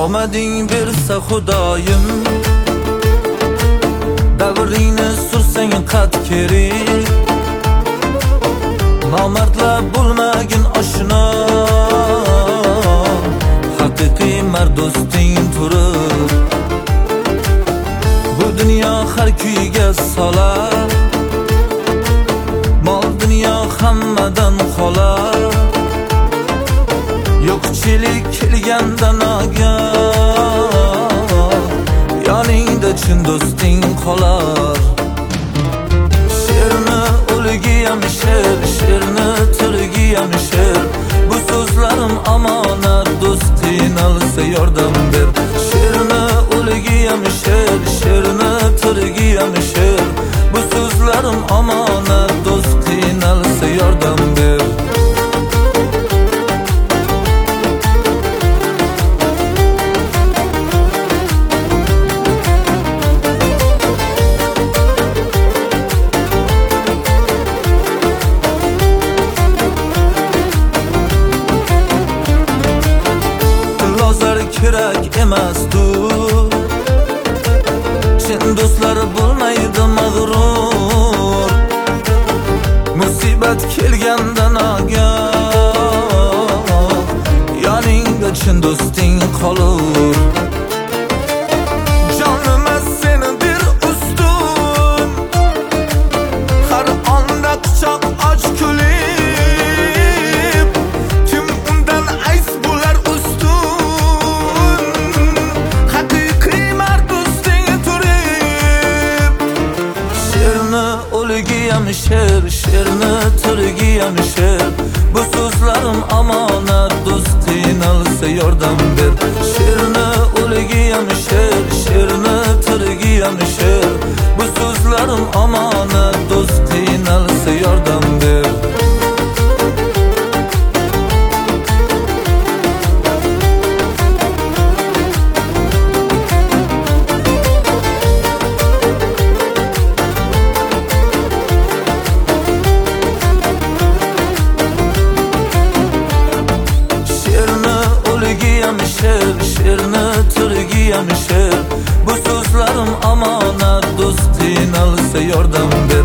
omading bersa Xudoyim, davringni sursang qat kerak. Nomardlar bo'lmagin oshno, haqiqiy mard do'sting turib. Bu dunyo har kuyga solar, mol dunyo hammadan qolar. Yo'qchilik kelganda nagah, yoningda chin do'sting qolar. Sherni o'ligiyam sher, sherni tirigiyam sher. Bu so'zlarim omonat, do'st qiynalsa yordam ber. Sherni o'ligiyam sher, sherni tirigiyam sher. Bu so'zlarim omonat, do'st qiynalsa yordam ber. Kerak emasdir, chin do'stlar bo'lmaydi mag'rur. Musibat kelganda nagah, yoningda chin do'sting qolur. Jonim senidir ustun, har onda quchoq och kulib. Kim undan ays bo'lar ustun, o'ligiyam sher, sherni tirigiyam sher. Bu so'zlarim omonat, do'st qiynalsa yordam ber. Sherni o'ligiyam sher, sherni tirigiyam sher. Bu so'zlarim omonat, do'st qiynalsa yordam ber. Sher, sherni tirigiyam sher. Bu so'zlarim omonat, do'st qiynalsa yordam ber.